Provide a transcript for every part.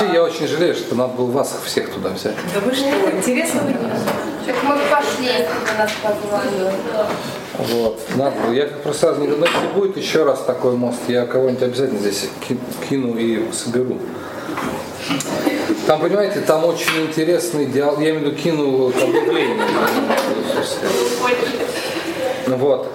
Вообще, я очень жалею, что надо было вас всех туда взять. Да вы что, интересно? Так мы пошли, если бы нас позвали. Вот, надо было. Я просто сразу не думаю, если будет еще раз такой мост, я кого-нибудь обязательно здесь кину и соберу. Там, понимаете, там очень интересный диалог, я имею в виду кину объявление. Вот.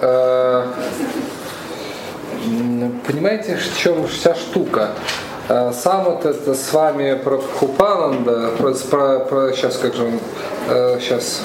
Понимаете, в чем вся штука? Сам вот это с вами про Прабхупананда, сейчас как же он, сейчас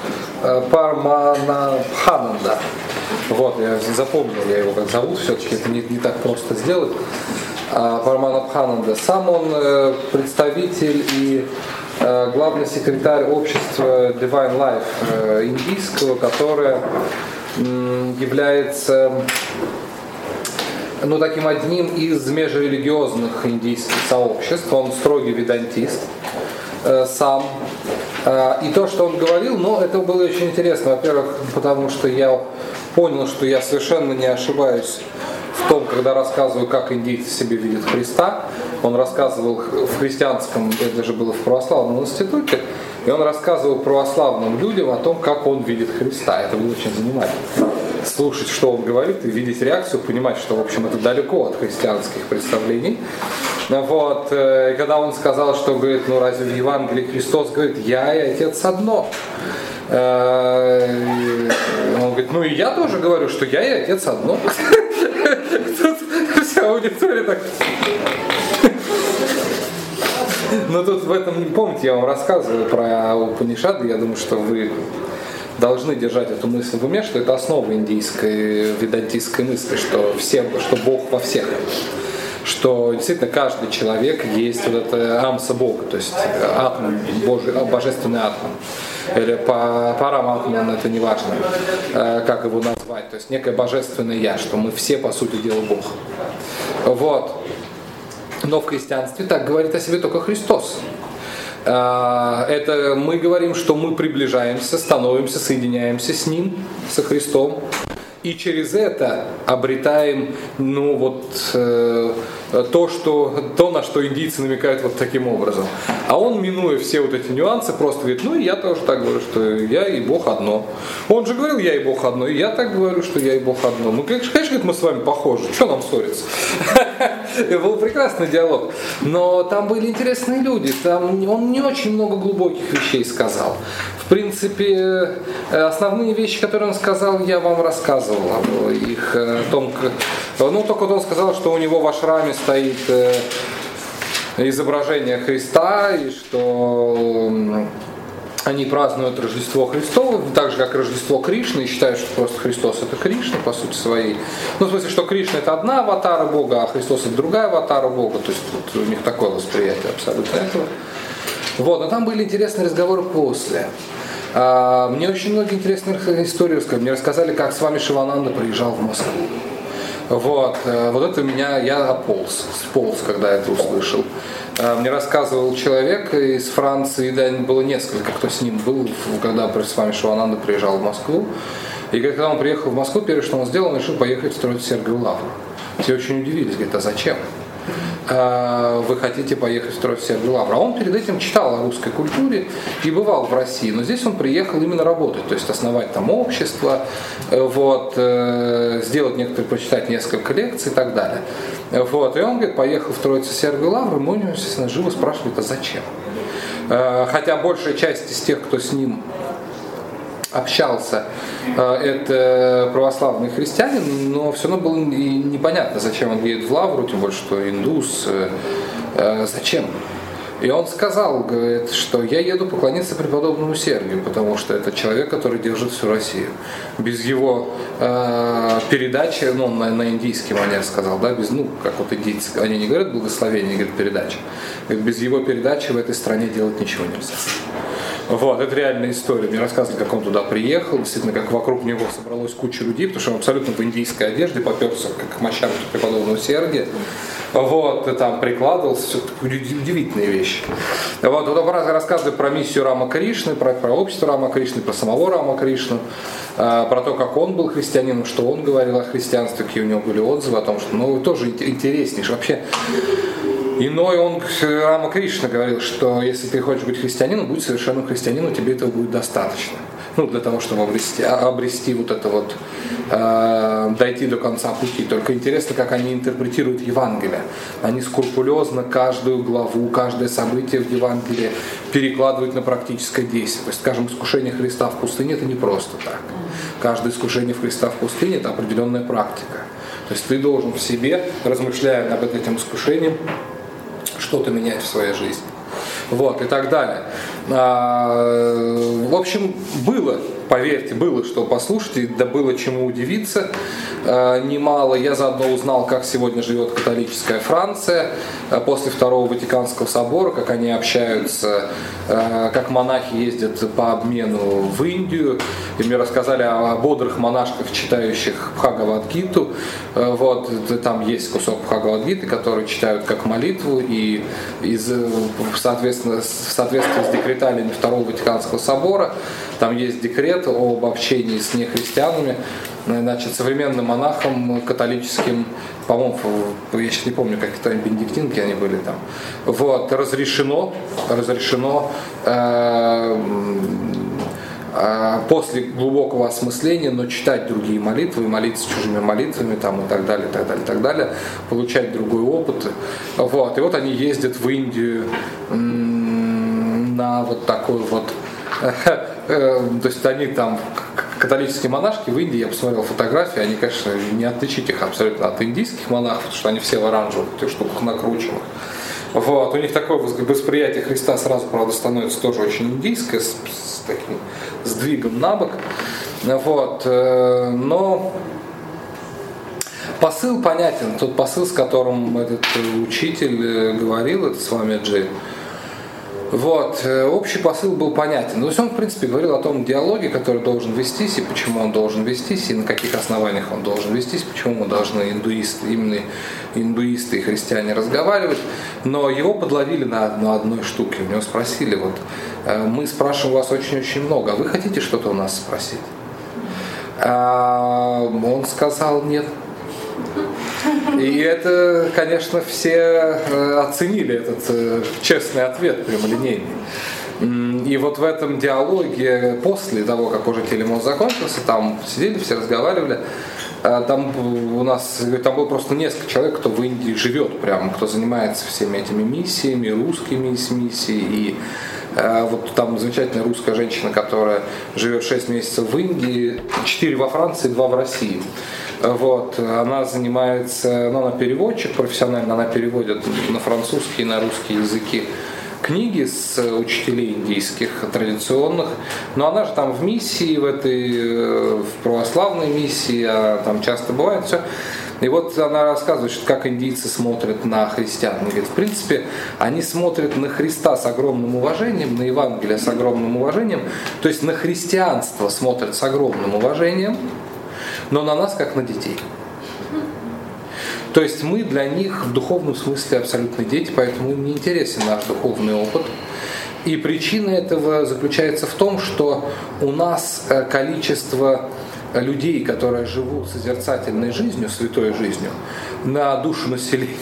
Параманабхананда. Вот, я запомнил, я его как зовут, все-таки это не так просто сделать. Параманабхананда. Сам он представитель и главный секретарь общества Divine Life индийского, которое является таким одним из межрелигиозных индийских сообществ. Он строгий ведантист сам. И то, что он говорил, это было очень интересно. Во-первых, потому что я понял, что я совершенно не ошибаюсь в том, когда рассказываю, как индийцы себе видят Христа. Он рассказывал в христианском, это же было в православном институте, и он рассказывал православным людям о том, как он видит Христа. Это было очень занимательно. Слушать, что он говорит, и видеть реакцию, понимать, что, в общем, это далеко от христианских представлений. Вот. И когда он сказал, что, говорит, разве в Евангелии Христос говорит, я и Отец одно. Он говорит, и я тоже говорю, что я и Отец одно. Тут вся аудитория так... Но тут в этом, помните, я вам рассказывал про Упанишады, я думаю, что вы должны держать эту мысль в уме, что это основа индийской ведантистской мысли, что Бог во всех. Что действительно каждый человек есть вот это амса Бога, то есть атом, божественный атом. Или параматман, это не важно, как его назвать, то есть некое божественное я, что мы все по сути дела Бог. Вот. Но в христианстве так говорит о себе только Христос. Это мы говорим, что мы приближаемся, становимся, соединяемся с Ним, со Христом. И через это обретаем то, на что индийцы намекают вот таким образом. А он, минуя все вот эти нюансы, просто говорит, и я тоже так говорю, что я и Бог одно. Он же говорил, я и Бог одно, и я так говорю, что я и Бог одно. Конечно, говорит, мы с вами похожи, что нам ссориться? Это был прекрасный диалог. Но там были интересные люди, там он не очень много глубоких вещей сказал. В принципе, основные вещи, которые он сказал, я вам рассказывал о их, о том, только он сказал, что у него в ашраме стоит изображение Христа, и что они празднуют Рождество Христово, так же, как Рождество Кришны, и считают, что просто Христос это Кришна, по сути своей. В смысле, что Кришна это одна аватара Бога, а Христос это другая аватара Бога, то есть вот у них такое восприятие абсолютно этого. Вот, но там были интересные разговоры после. Мне очень многие интересные истории рассказали. Мне рассказали, как с вами Шивананда приезжал в Москву. Вот это я сполз, когда это услышал. Мне рассказывал человек из Франции, да, было несколько, кто с ним был, когда с вами Шивананда приезжал в Москву. И когда он приехал в Москву, первое, что он сделал, он решил поехать строить Сергиеву Лавру. Все очень удивились, говорят, а зачем? Вы хотите поехать строить Сергиеву Лавру. А он перед этим читал о русской культуре и бывал в России, но здесь он приехал именно работать, то есть основать там общество, сделать прочитать несколько лекций и так далее. Вот. И он, говорит, поехал в Троицу Сергиеву Лавру, мы у него, естественно, живо спрашивают, а зачем? Хотя большая часть из тех, кто с ним общался, это православный христианин, но все равно было непонятно, зачем он едет в Лавру, тем более, что индус, зачем. И он сказал, говорит, что я еду поклониться преподобному Сергию, потому что это человек, который держит всю Россию. Без его передачи, на индийский манер сказал, да, как вот индийцы, они не говорят благословение, они говорят передача. Говорит, без его передачи в этой стране делать ничего нельзя. Вот, это реальная история. Мне рассказывали, как он туда приехал, действительно, как вокруг него собралась куча людей, потому что он абсолютно в индийской одежде попёрся, как мощам преподобного Сергия. Вот, и там прикладывался, все удивительные вещи. Вот рассказывали про миссию Рама Кришны, про общество Рама Кришны, про самого Рама Кришну, про то, как он был христианином, что он говорил о христианстве, какие у него были отзывы о том, что, тоже интереснейшее. Вообще, Иной Рама Кришна говорил, что если ты хочешь быть христианином, будь совершенным христианином, тебе этого будет достаточно. Для того, чтобы обрести вот это вот, дойти до конца пути. Только интересно, как они интерпретируют Евангелие. Они скрупулезно каждую главу, каждое событие в Евангелии перекладывают на практическое действие. То есть, скажем, искушение Христа в пустыне – это не просто так. Каждое искушение Христа в пустыне – это определенная практика. То есть ты должен в себе, размышляя над этим искушением, что-то менять в своей жизни. И так далее. В общем, было, поверьте, было что послушать, и да было чему удивиться немало. Я заодно узнал, как сегодня живет католическая Франция после Второго Ватиканского собора, как они общаются, как монахи ездят по обмену в Индию. И мне рассказали о бодрых монашках, читающих Бхагавад-гиту. Там есть кусок Бхагавад-гиты, который читают как молитву, и в соответствии с декреталиями Второго Ватиканского собора там есть декрет об общении с нехристианами. Значит, современным монахам католическим, по-моему, я сейчас не помню, как-то бенедиктинки они были там, разрешено после глубокого осмысления, но читать другие молитвы, молиться чужими молитвами там, и так далее, получать другой опыт. И они ездят в Индию на такой то есть они там, католические монашки в Индии, я посмотрел фотографии, они, конечно, не отличить их абсолютно от индийских монахов, потому что они все в оранжевых штуках накрученных. У них такое восприятие Христа сразу, правда, становится тоже очень индийское, с таким сдвигом на бок. Но посыл понятен, тот посыл, с которым этот учитель говорил, это с вами Джей. Общий посыл был понятен. То есть он, в принципе, говорил о том диалоге, который должен вестись, и почему он должен вестись, и на каких основаниях он должен вестись, почему мы должны именно индуисты и христиане разговаривать. Но его подловили на одной штуке. У него спросили, мы спрашиваем вас очень-очень много, а вы хотите что-то у нас спросить? Он сказал нет. И это, конечно, все оценили этот честный ответ, прямолинейный. И в этом диалоге, после того, как уже телемост закончился, там сидели, все разговаривали, там было просто несколько человек, кто в Индии живет прямо, кто занимается всеми этими миссиями, русскими миссиями, и там замечательная русская женщина, которая живет 6 месяцев в Индии, 4 во Франции, 2 в России. Она занимается, она переводчик профессионально, она переводит на французский и на русский языки книги с учителей индийских традиционных, но она же там в миссии, в православной миссии, там часто бывает все. И она рассказывает, что как индийцы смотрят на христиан. Она говорит, в принципе, они смотрят на Христа с огромным уважением, на Евангелие с огромным уважением, то есть на христианство смотрят с огромным уважением, но на нас как на детей. То есть мы для них в духовном смысле абсолютно дети, поэтому им не интересен наш духовный опыт. И причина этого заключается в том, что у нас количество людей, которые живут созерцательной жизнью, святой жизнью, на душу населения,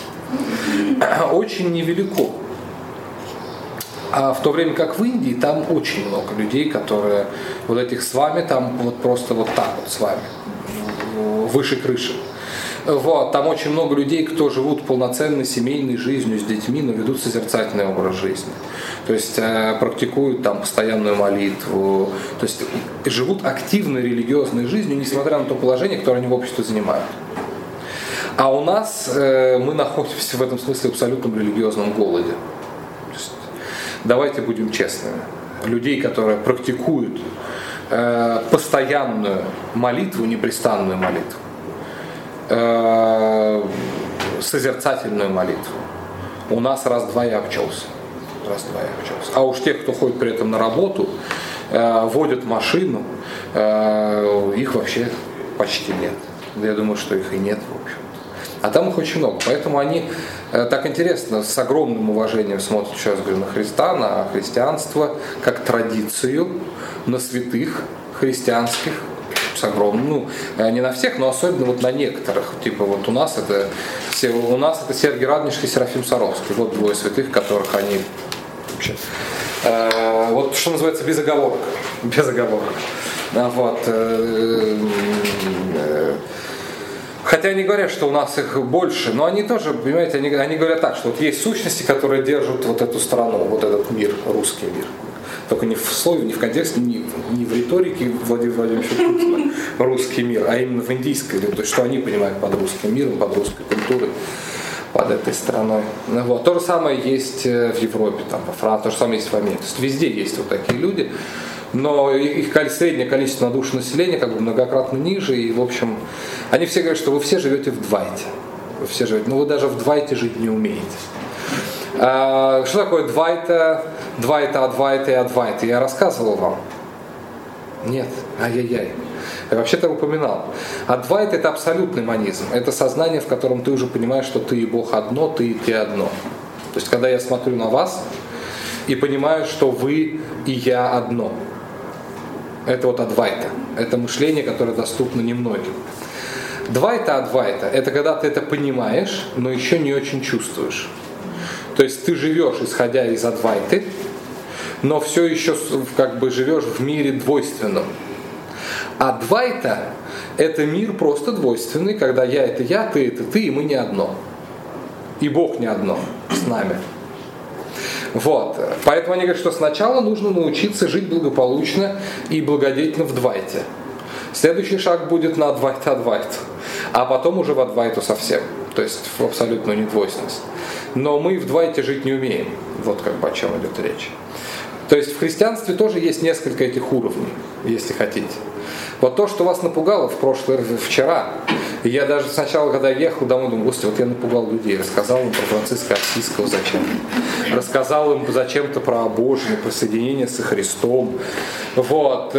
очень невелико. А в то время как в Индии там очень много людей, которые этих с вами там просто так с вами, выше крыши. Там очень много людей, кто живут полноценной семейной жизнью с детьми, но ведут созерцательный образ жизни. То есть практикуют там постоянную молитву, то есть живут активной религиозной жизнью, несмотря на то положение, которое они в обществе занимают. А у нас мы находимся в этом смысле в абсолютном религиозном голоде. Давайте будем честными. Людей, которые практикуют постоянную молитву, непрестанную молитву, созерцательную молитву, у нас раз-два и обчелся. А уж тех, кто ходит при этом на работу, водят машину, их вообще почти нет. Я думаю, что их и нет, в общем. А там их очень много. Поэтому они так интересно, с огромным уважением смотрят, еще раз говорю, на Христа, на христианство, как традицию, на святых христианских, с огромным, не на всех, но особенно вот на некоторых. Типа вот у нас это Сергий Радонежский, Серафим Саровский. Вот двое святых, которых они вообще, вот что называется без оговорок. Без оговорок. Вот. Хотя они говорят, что у нас их больше, но они тоже, понимаете, они говорят так, что вот есть сущности, которые держат вот эту страну, вот этот мир, русский мир. Только не в слове, не в контексте, не в риторике Владимира Владимировича Путина русский мир, а именно в индийской, то есть что они понимают под русским миром, под русской культурой, под этой страной. Вот. То же самое есть в Европе, там, во Франции, то же самое есть в Америке. То есть везде есть вот такие люди. Но их среднее количество на душу населения как бы многократно ниже, и в общем, они все говорят, что вы все живете в Двайте. Вы все живете, но вы даже в Двайте жить не умеете. Что такое Двайта, Адвайта и Адвайта? Я рассказывал вам? Нет, ай-яй-яй. Я вообще-то упоминал. Адвайта — это абсолютный монизм. Это сознание, в котором ты уже понимаешь, что ты и Бог одно, ты и ты одно. То есть, когда я смотрю на вас и понимаю, что вы и я одно. Это вот Адвайта. Это мышление, которое доступно немногим. Двайта, Адвайта — это когда ты это понимаешь, но еще не очень чувствуешь. То есть ты живешь, исходя из Адвайты, но все еще как бы живешь в мире двойственном. А Двайта — это мир просто двойственный, когда я — это я, ты — это ты, и мы не одно. И Бог не одно с нами. Вот. Поэтому они говорят, что сначала нужно научиться жить благополучно и благодетельно в Двайте. Следующий шаг будет на Адвайта, а потом уже в Адвайту совсем. То есть в абсолютную недвойственность. Но мы в Двайте жить не умеем. Вот как бы о чем идет речь. То есть в христианстве тоже есть несколько этих уровней, если хотите. Вот то, что вас напугало вчера, я даже сначала, когда ехал домой, думал, господи, вот я напугал людей, рассказал им про Франциска Ассизского зачем-то, рассказал им зачем-то про обожение, про соединение со Христом, вот,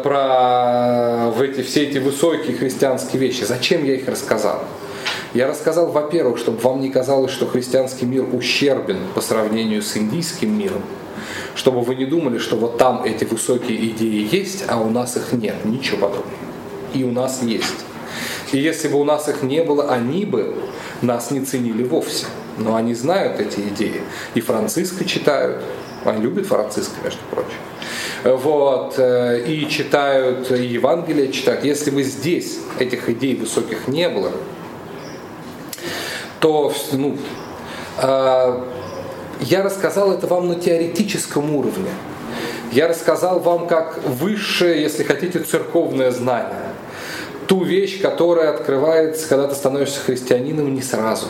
про все эти высокие христианские вещи. Зачем я их рассказал? Я рассказал, во-первых, чтобы вам не казалось, что христианский мир ущербен по сравнению с индийским миром, чтобы вы не думали, что вот там эти высокие идеи есть, а у нас их нет. Ничего подобного. И у нас есть. И если бы у нас их не было, они бы нас не ценили вовсе. Но они знают эти идеи. И Франциска читают. Они любят Франциска, между прочим. Вот. И читают, и Евангелие читают. Если бы здесь этих идей высоких не было, то я рассказал это вам на теоретическом уровне. Я рассказал вам как высшее, если хотите, церковное знание. Ту вещь, которая открывается, когда ты становишься христианином, не сразу.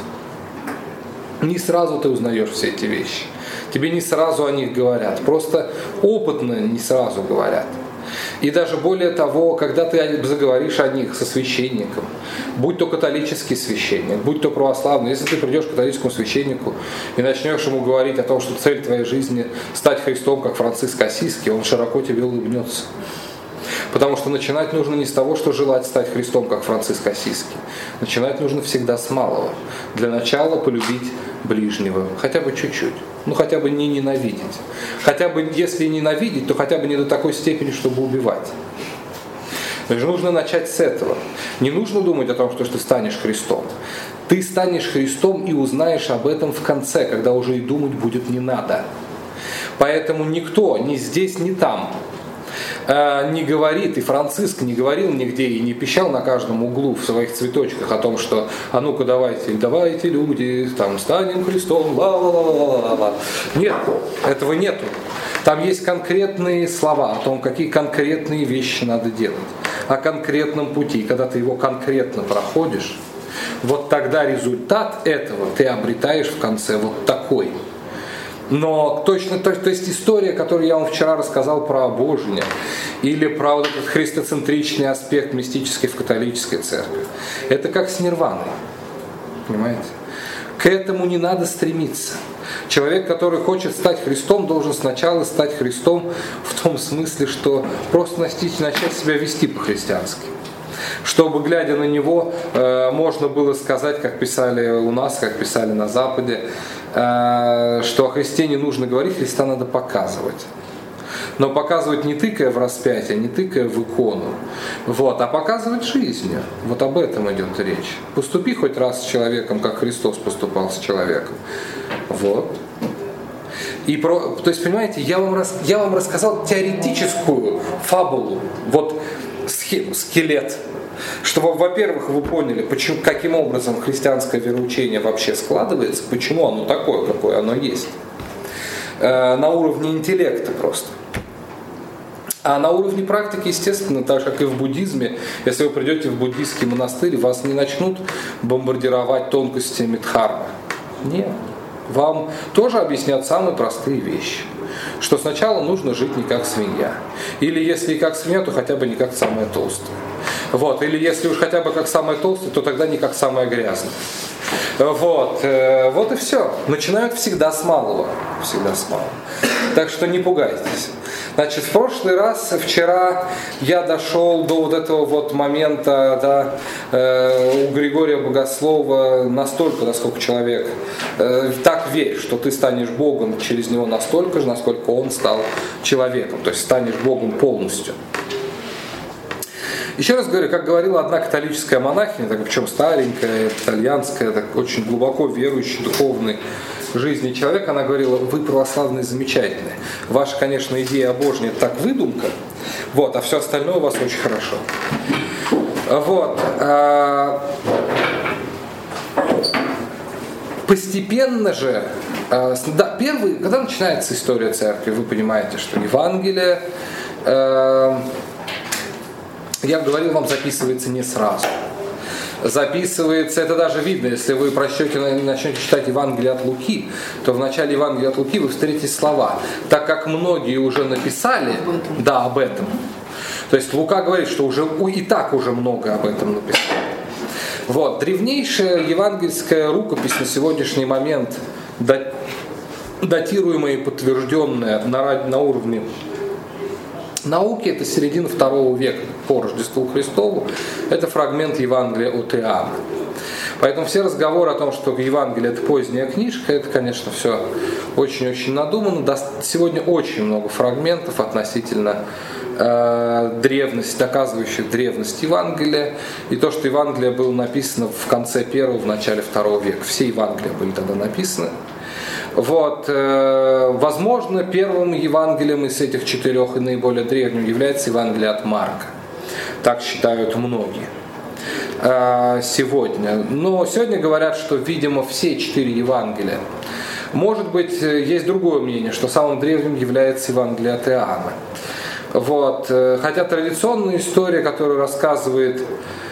Не сразу ты узнаешь все эти вещи. Тебе не сразу о них говорят. Просто опытно не сразу говорят. И даже более того, когда ты заговоришь о них со священником, будь то католический священник, будь то православный, если ты придешь к католическому священнику и начнешь ему говорить о том, что цель твоей жизни стать Христом, как Франциск Ассизский, он широко тебе улыбнется. Потому что начинать нужно не с того, что желать стать Христом, как Франциск Ассизский. Начинать нужно всегда с малого. Для начала полюбить ближнего, хотя бы чуть-чуть. Хотя бы не ненавидеть. Хотя бы, если ненавидеть, то хотя бы не до такой степени, чтобы убивать. Значит, нужно начать с этого. Не нужно думать о том, что ты станешь Христом. Ты станешь Христом и узнаешь об этом в конце, когда уже и думать будет не надо. Поэтому никто, ни здесь, ни там, не говорит, и Франциск не говорил нигде и не пищал на каждом углу в своих цветочках о том, что а ну-ка давайте люди, там станем Христом, ла-ла-ла-ла-ла-ла. Нет, этого нету. Там есть конкретные слова о том, какие конкретные вещи надо делать, о конкретном пути. Когда ты его конкретно проходишь, вот тогда результат этого ты обретаешь в конце вот такой. Но точно, то есть история, которую я вам вчера рассказал про обожение, или про вот этот христоцентричный аспект мистический в католической церкви, это как с нирваной, понимаете? К этому не надо стремиться. Человек, который хочет стать Христом, должен сначала стать Христом в том смысле, что просто начать себя вести по-христиански. Чтобы, глядя на него, можно было сказать, как писали у нас, как писали на Западе, что о Христе не нужно говорить, Христа надо показывать. Но показывать не тыкая в распятие, не тыкая в икону, вот, а показывать жизнью. Вот об этом идет речь. Поступи хоть раз с человеком, как Христос поступал с человеком. Вот. То есть, понимаете, я вам рассказал теоретическую фабулу, вот схему, скелет, чтобы, во-первых, вы поняли, каким образом христианское вероучение вообще складывается, почему оно такое, какое оно есть. На уровне интеллекта просто. А на уровне практики, естественно, так же, как и в буддизме, если вы придете в буддийский монастырь, вас не начнут бомбардировать тонкостями дхармы. Нет. Вам тоже объяснят самые простые вещи. Что сначала нужно жить не как свинья. Или если и как свинья, то хотя бы не как самая толстая. Вот. Или если уж хотя бы как самая толстая, то тогда не как самая грязная. Вот. Вот и все. Начинают всегда с малого. Всегда с малого. Так что не пугайтесь. Значит, в прошлый раз, вчера, я дошел до вот этого вот момента, да, у Григория Богослова настолько, насколько человек так верит, что ты станешь Богом через него настолько же, насколько он стал человеком, то есть станешь Богом полностью. Еще раз говорю, как говорила одна католическая монахиня, так, причем старенькая, итальянская, так, очень глубоко верующая, духовной жизни человека, она говорила: вы православные замечательные. Ваша, конечно, идея о Божьей это так выдумка, вот, а все остальное у вас очень хорошо. Вот. Постепенно же, да, когда начинается история церкви, вы понимаете, что Евангелие, я говорил вам, записывается не сразу. Записывается, это даже видно, если вы начнете читать Евангелие от Луки, то в начале Евангелия от Луки вы встретите слова: так как многие уже написали, да, об этом. То есть Лука говорит, что уже и так уже много об этом написано. Вот. Древнейшая евангельская рукопись на сегодняшний момент, датируемая и подтвержденная на уровне науки, это середина II века по Рождеству Христову, это фрагмент Евангелия от Иоанна. Поэтому все разговоры о том, что Евангелие это поздняя книжка, это, конечно, все очень-очень надумано. Сегодня очень много фрагментов относительно древности, доказывающих древность Евангелия, и то, что Евангелие было написано в конце I, в начале II века. Все Евангелия были тогда написаны. Вот. Возможно, первым Евангелием из этих 4 и наиболее древним является Евангелие от Марка. Так считают многие сегодня. Но сегодня говорят, что, видимо, все 4 Евангелия. Может быть, есть другое мнение, что самым древним является Евангелие от Иоанна. Вот. Хотя традиционная история, которую рассказывает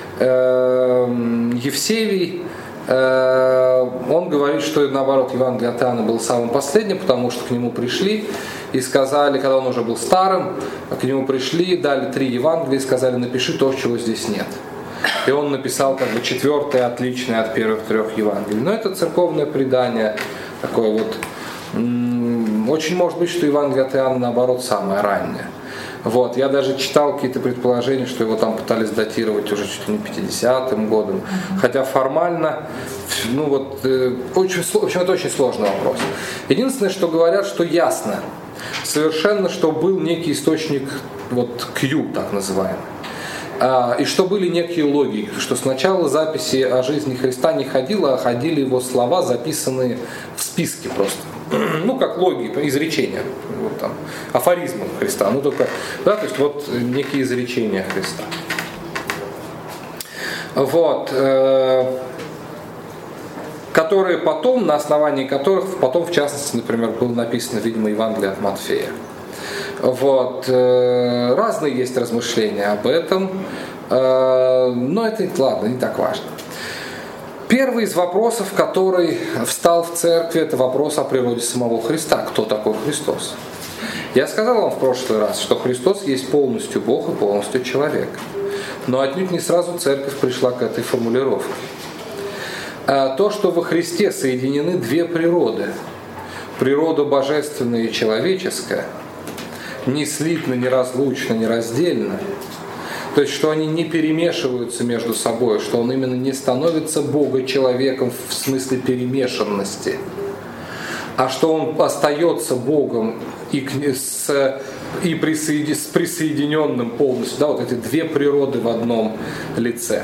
Евсевий, он говорит, что наоборот Евангелие от Иоанна было самым последним, потому что к нему пришли и сказали, когда он уже был старым, к нему пришли, дали 3 Евангелия и сказали: напиши то, чего здесь нет. И он написал как бы 4-е, отличное от первых 3 Евангелий. Но это церковное предание такое вот. Очень может быть, что Евангелие от Иоанна наоборот самое раннее. Вот. Я даже читал какие-то предположения, что его там пытались датировать уже чуть ли не 50-м годом. Хотя формально, в общем, это очень сложный вопрос. Единственное, что говорят, что ясно совершенно, что был некий источник, вот Q так называемый. И что были некие логики, что сначала записи о жизни Христа не ходило, а ходили его слова, записанные в списке просто. Ну, как логика, изречения, вот там, афоризмы Христа. Ну, только, да, то есть вот некие изречения Христа. Вот. Которые потом, на основании которых, потом, в частности, например, было написано, видимо, Евангелие от Матфея. Вот. Разные есть размышления об этом, но это, ладно, не так важно. Первый из вопросов, который встал в церкви, это вопрос о природе самого Христа. Кто такой Христос? Я сказал вам в прошлый раз, что Христос есть полностью Бог и полностью человек. Но отнюдь не сразу церковь пришла к этой формулировке. То, что во Христе соединены 2 природы, природа божественная и человеческая, не слитно, не разлучно, не раздельно. То есть, что они не перемешиваются между собой, что он именно не становится Бога-человеком в смысле перемешанности, а что он остается Богом и с и с присоединенным полностью, да, вот эти две природы в одном лице.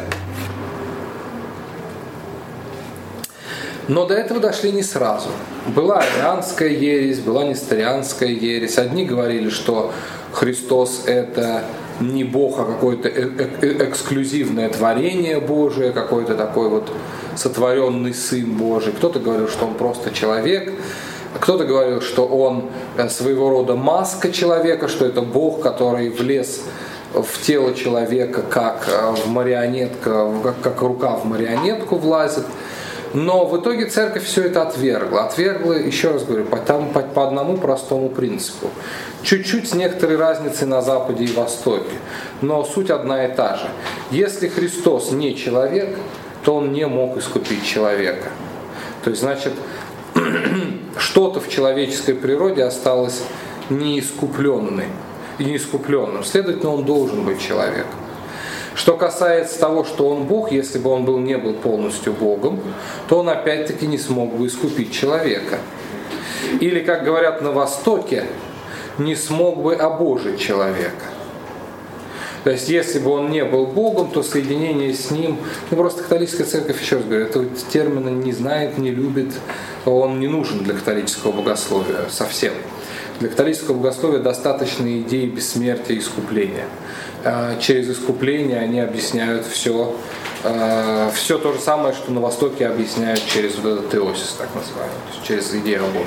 Но до этого дошли не сразу. Была арианская ересь, была несторианская ересь. Одни говорили, что Христос это не Бог, а какое-то эксклюзивное творение Божие, какой-то такой вот сотворенный Сын Божий. Кто-то говорил, что Он просто человек. Кто-то говорил, что Он своего рода маска человека, что это Бог, который влез в тело человека, как в марионетка, как рука в марионетку влазит. Но в итоге церковь все это отвергла. Отвергла, еще раз говорю, по одному простому принципу. Чуть-чуть с некоторой разницей на Западе и Востоке. Но суть одна и та же. Если Христос не человек, то Он не мог искупить человека. То есть, значит, что-то в человеческой природе осталось неискупленным. Следовательно, Он должен быть человеком. Что касается того, что Он Бог, если бы Он не был полностью Богом, то Он опять-таки не смог бы искупить человека. Или, как говорят на Востоке, не смог бы обожить человека. То есть, если бы Он не был Богом, то соединение с Ним, просто католическая церковь, еще раз говорю, этого термина не знает, не любит, он не нужен для католического богословия совсем. Для католического богословия достаточно идеи бессмертия и искупления. Через искупление они объясняют все то же самое, что на Востоке объясняют через вот этот теосис, так называемый, то есть через идею о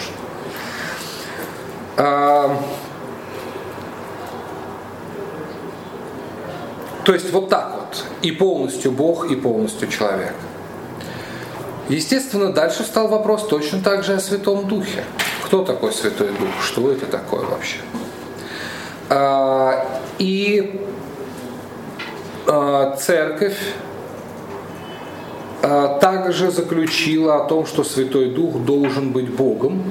Божьем. То есть вот так вот, и полностью Бог, и полностью человек. Естественно, дальше встал вопрос точно так же о Святом Духе. Кто такой Святой Дух? Что это такое вообще? И церковь также заключила о том, что Святой Дух должен быть Богом,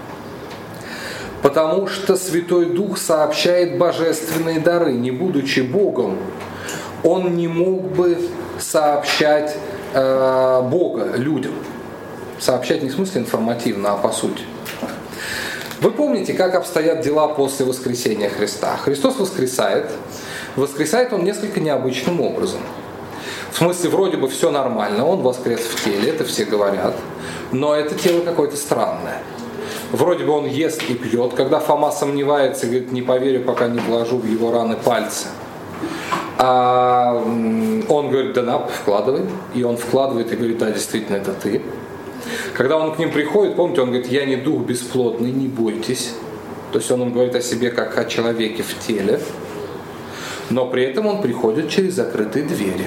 потому что Святой Дух сообщает божественные дары. Не будучи Богом, Он не мог бы сообщать Бога людям. Сообщать не в смысле информативно, а по сути. Вы помните, как обстоят дела после воскресения Христа? Христос воскресает. Воскресает Он несколько необычным образом. В смысле, вроде бы все нормально, Он воскрес в теле, это все говорят, но это тело какое-то странное. Вроде бы Он ест и пьет, когда Фома сомневается и говорит, не поверю, пока не вложу в его раны пальцы. А он говорит, да на, вкладывай. И он вкладывает и говорит, да, действительно, это ты. Когда он к ним приходит, помните, он говорит, я не дух бесплотный, не бойтесь. То есть он им говорит о себе как о человеке в теле. Но при этом он приходит через закрытые двери.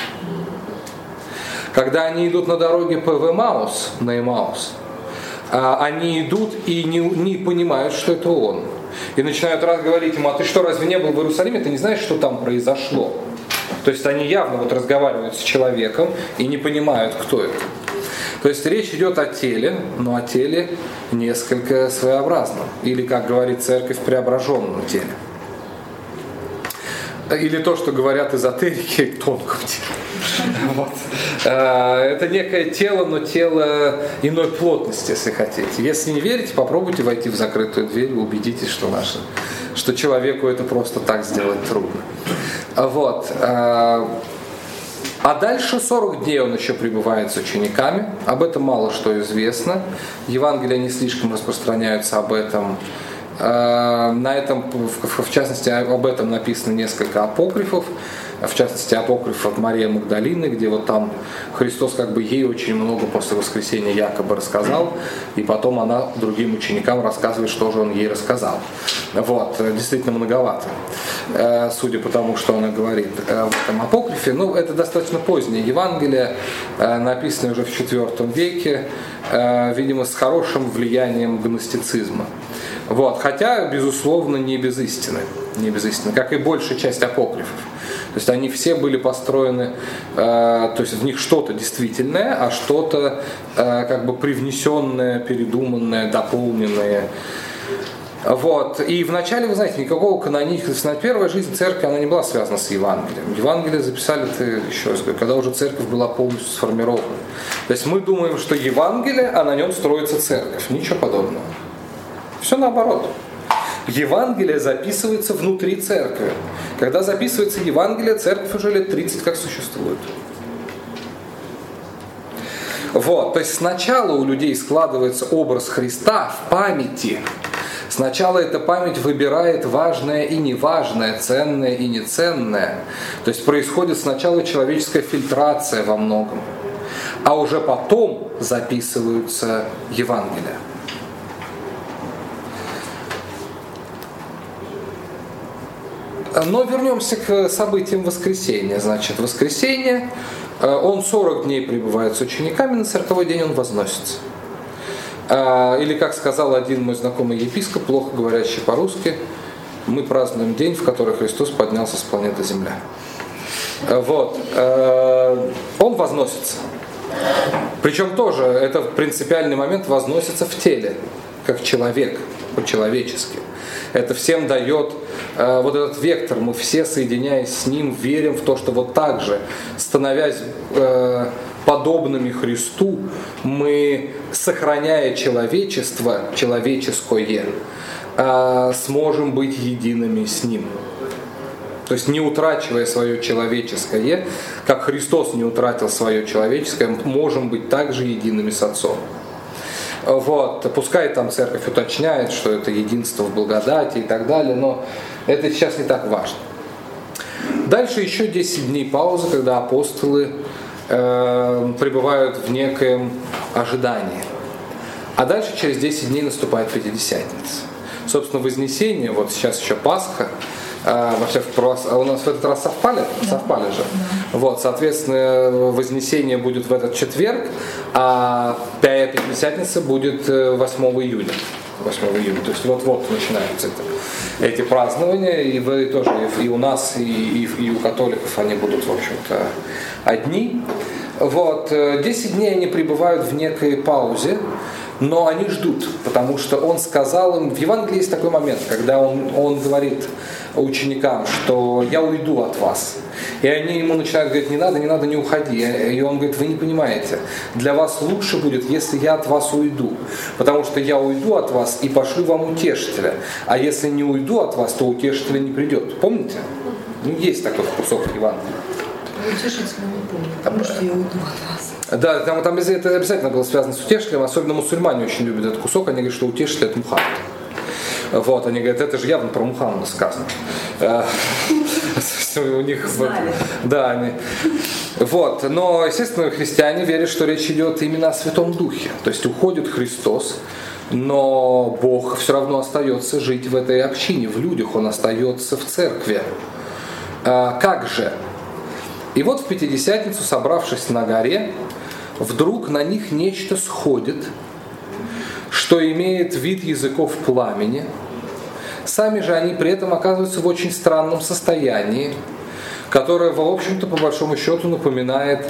Когда они идут на дороге по Эмаус, на Эмаус, они идут и не понимают, что это он. И начинают раз говорить ему, а ты что, разве не был в Иерусалиме? Ты не знаешь, что там произошло? То есть они явно вот разговаривают с человеком и не понимают, кто это. То есть речь идет о теле, но о теле несколько своеобразном. Или, как говорит церковь, преображенном теле. Или то, что говорят эзотерики, тонком теле. Вот. Это некое тело, но тело иной плотности, если хотите. Если не верите, попробуйте войти в закрытую дверь и убедитесь, что человеку это просто так сделать трудно. Вот. А дальше 40 дней он еще пребывает с учениками. Об этом мало что известно. Евангелия не слишком распространяются об этом. На этом, в частности, об этом написано несколько апокрифов. В частности, апокриф от Марии Магдалины, где вот там Христос как бы ей очень много после воскресения якобы рассказал, и потом она другим ученикам рассказывает, что же он ей рассказал. Вот, действительно многовато, судя по тому, что она говорит в этом апокрифе. Ну, это достаточно позднее Евангелие, написанное уже в IV веке, видимо, с хорошим влиянием гностицизма. Вот, хотя, безусловно, не без истины, как и большая часть апокрифов. То есть они все были построены, то есть в них что-то действительное, а что-то как бы привнесенное, передуманное, дополненное. Вот. И вначале, вы знаете, никакого канонического, первая жизнь церкви, она не была связана с Евангелием. Евангелие записали, еще раз говорю, когда уже церковь была полностью сформирована. То есть мы думаем, что Евангелие, а на нем строится церковь. Ничего подобного. Все наоборот. Евангелие записывается внутри церкви. Когда записывается Евангелие, церковь уже лет 30 как существует. Вот, то есть сначала у людей складывается образ Христа в памяти. Сначала эта память выбирает важное и неважное, ценное и неценное. То есть происходит сначала человеческая фильтрация во многом, а уже потом записываются Евангелия. Но вернемся к событиям воскресения. Значит, воскресенье, он 40 дней пребывает с учениками, на 40-й день он возносится. Или, как сказал один мой знакомый епископ, плохо говорящий по-русски, мы празднуем день, в который Христос поднялся с планеты Земля. Вот. Он возносится. Причем тоже, это принципиальный момент, возносится в теле, как человек, по-человечески. Это всем дает вот этот вектор. Мы все, соединяясь с Ним, верим в то, что вот так же, становясь подобными Христу, мы, сохраняя человечество, человеческое, сможем быть едиными с Ним. То есть не утрачивая свое человеческое, как Христос не утратил свое человеческое, можем быть также едиными с Отцом. Вот. Пускай там церковь уточняет, что это единство в благодати и так далее, но это сейчас не так важно. Дальше еще 10 дней паузы, когда апостолы пребывают в некоем ожидании. А дальше через 10 дней наступает Пятидесятница. Собственно, Вознесение, вот сейчас еще Пасха, вообще у нас в этот раз совпали же. Вот, соответственно, Вознесение будет в этот четверг, а Пятидесятница будет 8 июня. 8 июня. То есть вот-вот начинаются эти празднования, и вы тоже, и у нас, и у католиков они будут, в общем-то, одни. Вот. 10 дней они пребывают в некой паузе, но они ждут, потому что он сказал им, в Евангелии есть такой момент, когда он говорит ученикам, что я уйду от вас. И они ему начинают говорить, не надо, не уходи. И он говорит, вы не понимаете, для вас лучше будет, если я от вас уйду. Потому что я уйду от вас и пошлю вам утешителя. А если не уйду от вас, то утешителя не придет. Помните? Ну, есть такой кусок Евангелия. Утешителя не помню, потому что я уйду от вас. Да, там это обязательно было связано с утешителем. Особенно мусульмане очень любят этот кусок. Они говорят, что утешитель — это Мухаммад. Вот, они говорят, это же явно про Мухаммада сказано. У них да, они. Вот, но, естественно, христиане верят, что речь идет именно о Святом Духе. То есть уходит Христос, но Бог все равно остается жить в этой общине, в людях, Он остается в церкви. Как же? И вот в Пятидесятницу, собравшись на горе, вдруг на них нечто сходит, что имеет вид языков пламени. Сами же они при этом оказываются в очень странном состоянии, которое, в общем-то, по большому счету напоминает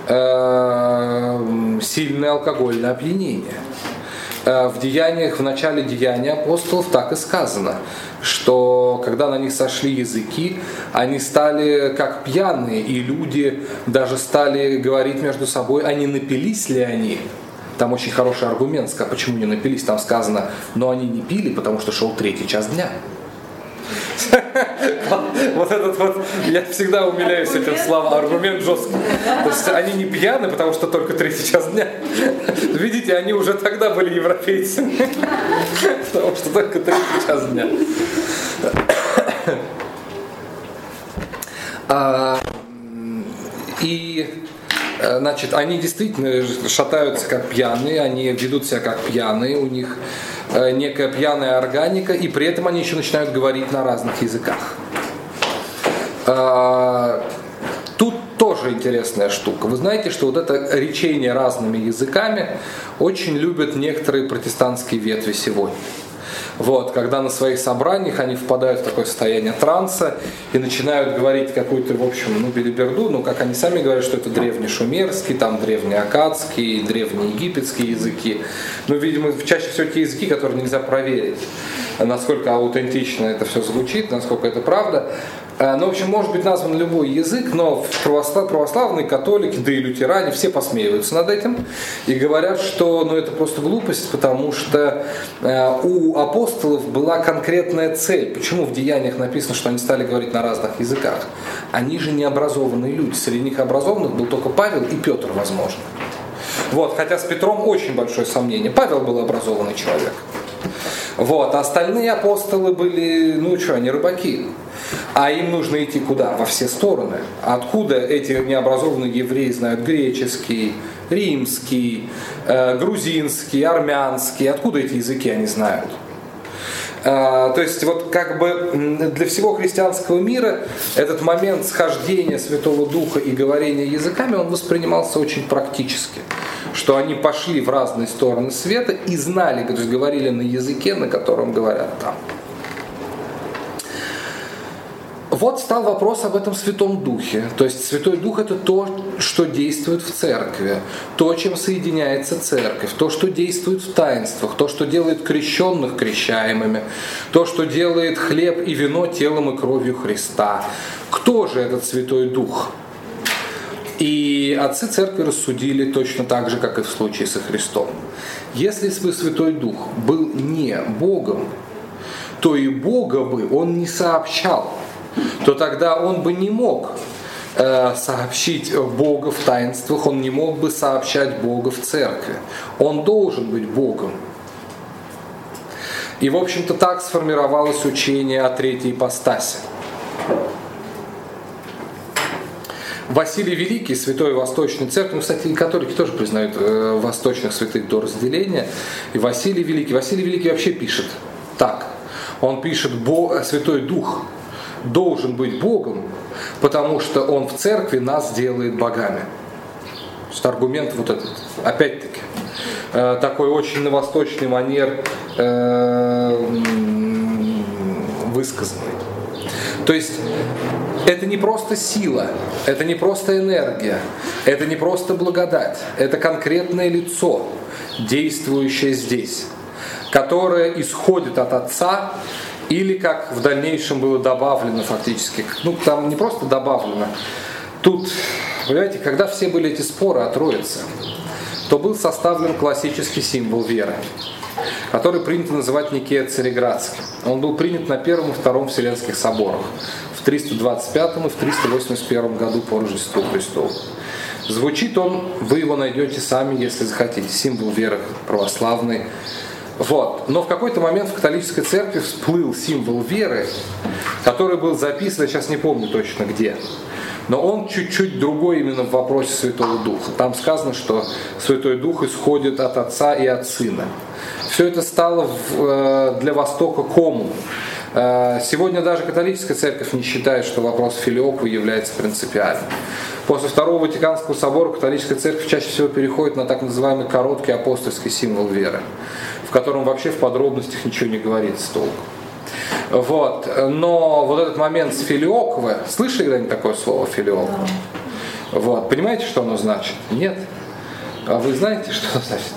сильное алкогольное опьянение. В деяниях, в начале деяний апостолов так и сказано, что когда на них сошли языки, они стали как пьяные, и люди даже стали говорить между собой, а не напились ли они. Там очень хороший аргумент, почему не напились. Там сказано, но они не пили, потому что шел 3-й час дня. Вот этот вот, я всегда умиляюсь этим словам, аргумент жесткий. То есть они не пьяны, потому что только 3-й час дня. Видите, они уже тогда были европейцами, потому что только 3-й час дня. И значит, они действительно шатаются как пьяные, они ведут себя как пьяные, у них некая пьяная органика, и при этом они еще начинают говорить на разных языках. Тут тоже интересная штука. Вы знаете, что вот это речение разными языками очень любят некоторые протестантские ветви сегодня. Вот, когда на своих собраниях они впадают в такое состояние транса и начинают говорить какую-то, в общем, белиберду, как они сами говорят, что это древнешумерский, там древнеаккадский, древнеегипетские языки. Но, видимо, чаще всего те языки, которые нельзя проверить, насколько аутентично это все звучит, насколько это правда. Ну, в общем, может быть назван любой язык, но православные, католики, да и лютеране, все посмеиваются над этим и говорят, что это просто глупость, потому что у апостолов была конкретная цель. Почему в Деяниях написано, что они стали говорить на разных языках? Они же необразованные люди. Среди них образованных был только Павел и Петр, возможно. Хотя с Петром очень большое сомнение. Павел был образованный человек. А остальные апостолы были, они рыбаки. А им нужно идти куда? Во все стороны. Откуда эти необразованные евреи знают греческий, римский, грузинский, армянский? Откуда эти языки они знают? То есть для всего христианского мира этот момент схождения Святого Духа и говорения языками, он воспринимался очень практически. Что они пошли в разные стороны света и знали, то есть говорили на языке, на котором говорят там. Стал вопрос об этом Святом Духе. То есть Святой Дух — это то, что действует в церкви, то, чем соединяется церковь, то, что действует в таинствах, то, что делает крещенных крещаемыми, то, что делает хлеб и вино телом и кровью Христа. Кто же этот Святой Дух? И отцы церкви рассудили точно так же, как и в случае со Христом. Если бы Святой Дух был не Богом, то и Бога бы он не сообщал. То тогда он бы не мог сообщить Бога в таинствах, он не мог бы сообщать Бога в церкви. Он должен быть Богом. И, в общем-то, так сформировалось учение о Третьей ипостаси. Василий Великий, святой Восточной Церкви, кстати, и католики тоже признают восточных святых до разделения. И Василий Великий вообще пишет так. Он пишет: Святой Дух должен быть Богом, потому что Он в церкви нас делает богами. Что аргумент этот, опять-таки, такой очень на восточный манер высказанный. То есть это не просто сила, это не просто энергия, это не просто благодать, это конкретное лицо, действующее здесь, которое исходит от Отца. Или, как в дальнейшем было добавлено фактически, там не просто добавлено, тут, понимаете, когда все были эти споры о Троице, то был составлен классический символ веры, который принято называть Никея Цареградским. Он был принят на Первом и Втором Вселенских соборах в 325 и в 381 году по Рождеству Христову. Звучит он, вы его найдете сами, если захотите, символ веры православный. Но в какой-то момент в католической церкви всплыл символ веры, который был записан, я сейчас не помню точно где, но он чуть-чуть другой именно в вопросе Святого Духа. Там сказано, что Святой Дух исходит от Отца и от Сына. Все это стало для Востока комом. Сегодня даже католическая церковь не считает, что вопрос филиоквы является принципиальным. После Второго Ватиканского собора католическая церковь чаще всего переходит на так называемый короткий апостольский символ веры, в котором вообще в подробностях ничего не говорится толком. Но этот момент с филиоквы, слышали когда-нибудь такое слово филиоквы? Понимаете, что оно значит? Нет? А вы знаете, что оно значит?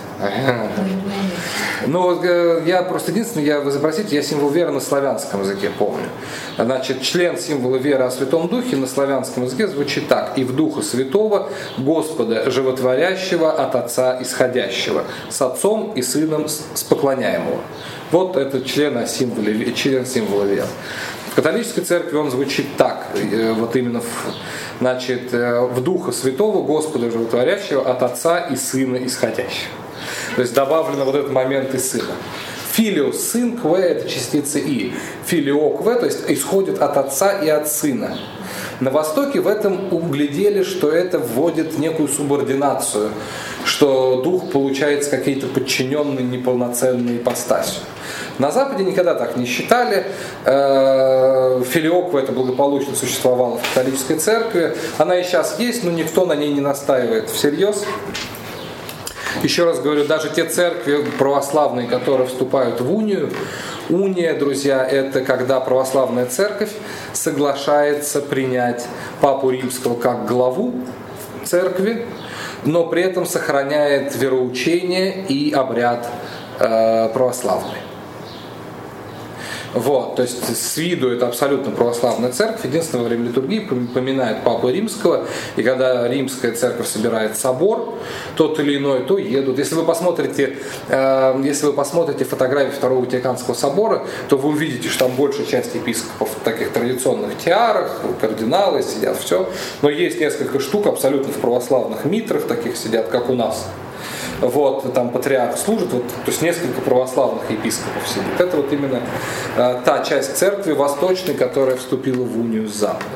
Я просто единственное, вы запросите, я символ веры на славянском языке помню. Значит, член символа веры о Святом Духе на славянском языке звучит так: и в Духа Святого, Господа Животворящего, от Отца Исходящего, с Отцом и Сыном Споклоняемого. Это член символа веры. В католической церкви он звучит так, именно в Духа Святого, Господа Животворящего, от Отца и Сына Исходящего. То есть добавлено этот момент и Сына. Филиос, сын, кве — это частица и. Филиокве, то есть исходит от Отца и от Сына. На Востоке в этом углядели, что это вводит некую субординацию, что Дух получается какие-то подчиненные неполноценные ипостасью. На Западе никогда так не считали. Филиоква это благополучно существовала в католической церкви. Она и сейчас есть, но никто на ней не настаивает всерьез. Еще раз говорю, даже те церкви православные, которые вступают в унию, уния, друзья, это когда православная церковь соглашается принять Папу Римского как главу церкви, но при этом сохраняет вероучение и обряд православный. Вот, то есть с виду это абсолютно православная церковь. Единственное, во время литургии поминает Папу Римского, и когда римская церковь собирает собор, тот или иной, то едут. Если вы посмотрите фотографии Второго Ватиканского собора, то вы увидите, что там большая часть епископов в таких традиционных тиарах, кардиналы сидят, все. Но есть несколько штук абсолютно в православных митрах, таких сидят, как у нас. Вот, там патриарх служит, вот, то есть несколько православных епископов сидит. Это вот именно та часть церкви восточной, которая вступила в унию с Западом.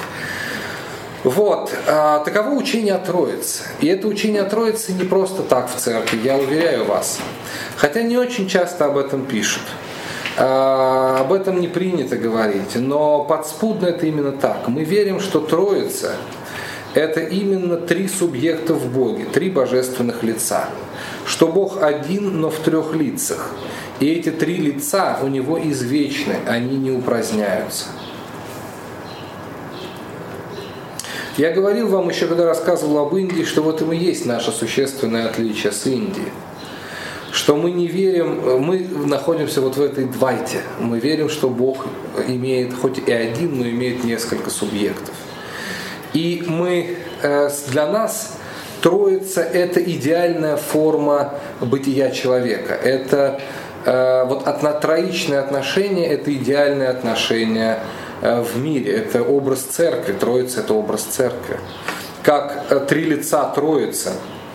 Вот, таково учение о Троице. И это учение о Троице не просто так в церкви, я уверяю вас. Хотя не очень часто об этом пишут. Об этом не принято говорить, но подспудно это именно так. Мы верим, что Троица – это именно три субъекта в Боге, три божественных лица. Что Бог один, но в трех лицах. И эти три лица у Него извечны, они не упраздняются. Я говорил вам еще, когда рассказывал об Индии, что в этом и есть наше существенное отличие с Индией. Что мы не верим, мы находимся вот в этой двайте. Мы верим, что Бог имеет хоть и один, но имеет несколько субъектов. И для нас Троица – это идеальная форма бытия человека. Это троичное отношение – это идеальное отношение в мире. Это образ церкви. Троица – это образ церкви. Как три лица Троицы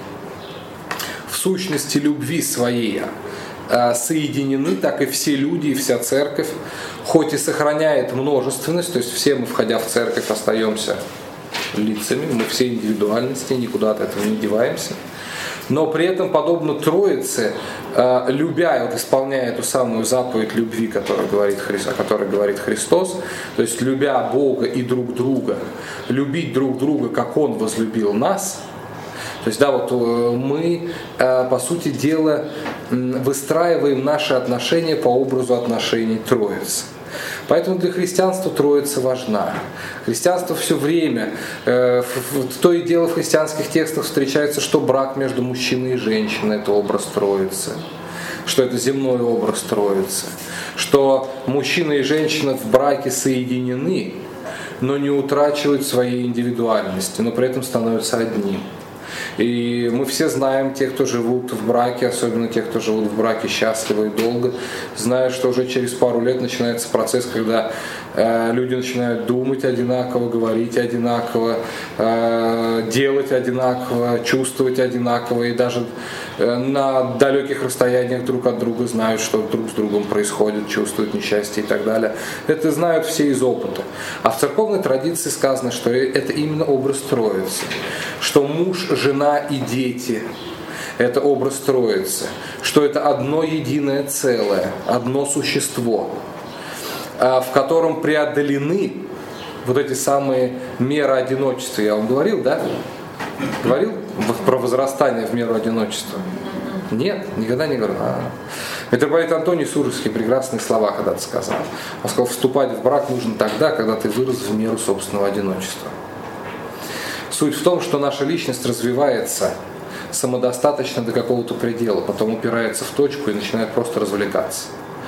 в сущности любви своей соединены, так и все люди и вся церковь, хоть и сохраняет множественность, то есть все мы, входя в церковь, остаемся лицами, мы все индивидуальности, никуда от этого не деваемся. Но при этом, подобно Троице, любя, исполняя эту самую заповедь любви, о которой говорит Христос, то есть любя Бога и друг друга, любить друг друга, как Он возлюбил нас, то есть, мы, по сути дела, выстраиваем наши отношения по образу отношений Троицы. Поэтому для христианства Троица важна. Христианство все время, то и дело в христианских текстах встречается, что брак между мужчиной и женщиной – это образ Троицы, что это земной образ Троицы, что мужчина и женщина в браке соединены, но не утрачивают своей индивидуальности, но при этом становятся одним. И мы все знаем, те, кто живут в браке, особенно те, кто живут в браке счастливо и долго, знают, что уже через пару лет начинается процесс, когда люди начинают думать одинаково, говорить одинаково, делать одинаково, чувствовать одинаково, и даже на далеких расстояниях друг от друга знают, что друг с другом происходит, чувствуют несчастье и так далее. Это знают все из опыта. А в церковной традиции сказано, что это именно образ Троицы, что муж, жена и дети – это образ Троицы, что это одно единое целое, одно существо, в котором преодолены вот эти самые меры одиночества. Я вам говорил, да? Говорил про возрастание в меру одиночества? Нет, никогда не говорил. Митрополит Антоний Суровский прекрасные слова когда-то сказал. Он сказал, вступать в брак нужно тогда, когда ты вырос в меру собственного одиночества. Суть в том, что наша личность развивается самодостаточно до какого-то предела, потом упирается в точку и начинает просто развлекаться.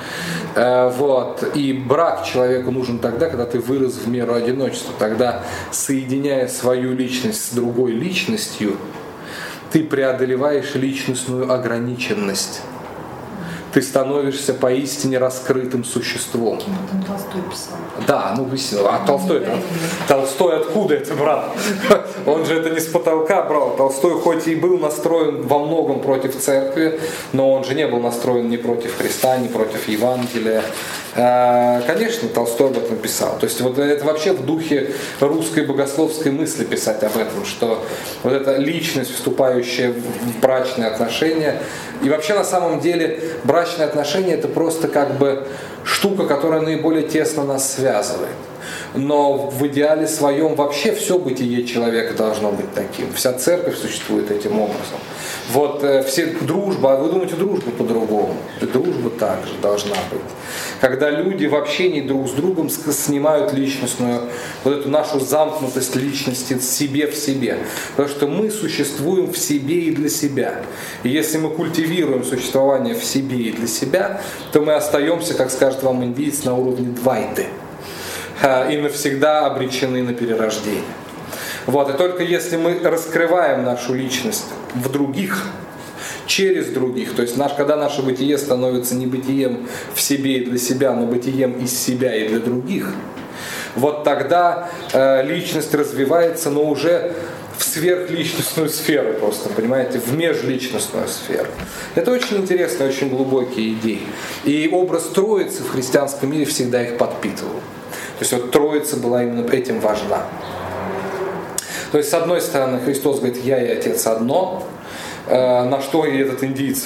И брак человеку нужен тогда, когда ты вырос в меру одиночества. Тогда, соединяя свою личность с другой личностью, ты преодолеваешь личностную ограниченность. Ты становишься поистине раскрытым существом. Там Толстой писал. Да, а Толстой откуда это брал? Он же это не с потолка брал. Толстой хоть и был настроен во многом против церкви, но он же не был настроен ни против Христа, ни против Евангелия. Конечно, Толстой об этом писал. То есть это вообще в духе русской богословской мысли писать об этом, что вот эта личность, вступающая в брачные отношения, и вообще на самом деле брачные отношения это просто как бы штука, которая наиболее тесно нас связывает. но в идеале своем вообще все бытие человека должно быть таким. Вся церковь существует этим образом. Вот все дружба, а вы думаете, дружба по-другому? Дружба также должна быть. Когда люди в общении друг с другом снимают личностную, вот эту нашу замкнутость личности себе в себе. Потому что мы существуем в себе и для себя. И если мы культивируем существование в себе и для себя, то мы остаемся, как скажет вам индиец, на уровне двайты. И навсегда обречены на перерождение. Вот. И только если мы раскрываем нашу личность в других, через других, то есть когда наше бытие становится не бытием в себе и для себя, но бытием из себя и для других, вот тогда личность развивается, но уже в сверхличностную сферу просто, понимаете, в межличностную сферу. Это очень интересные, очень глубокие идеи. И образ Троицы в христианском мире всегда их подпитывал. То есть вот Троица была именно этим важна. То есть, с одной стороны, Христос говорит, я и Отец одно, на что и этот индиец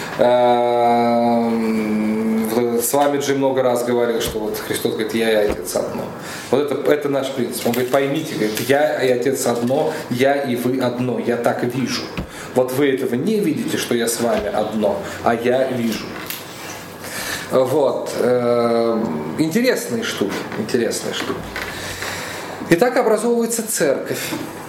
с вами Джим много раз говорил, что вот Христос говорит, я и Отец одно. Вот это наш принцип. Он говорит, поймите, говорит, я и Отец одно, я и вы одно, я так вижу. Вот вы этого не видите, что я с вами одно, а я вижу. Вот. Интересные штуки. И так образовывается церковь.